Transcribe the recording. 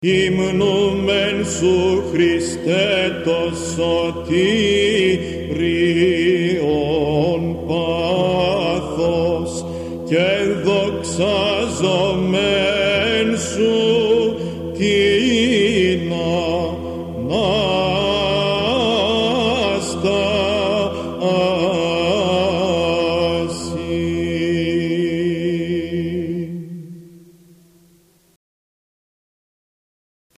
Υμνούμεν σου Χριστέ το σωτήριον πάθος και δοξάζομεν σου την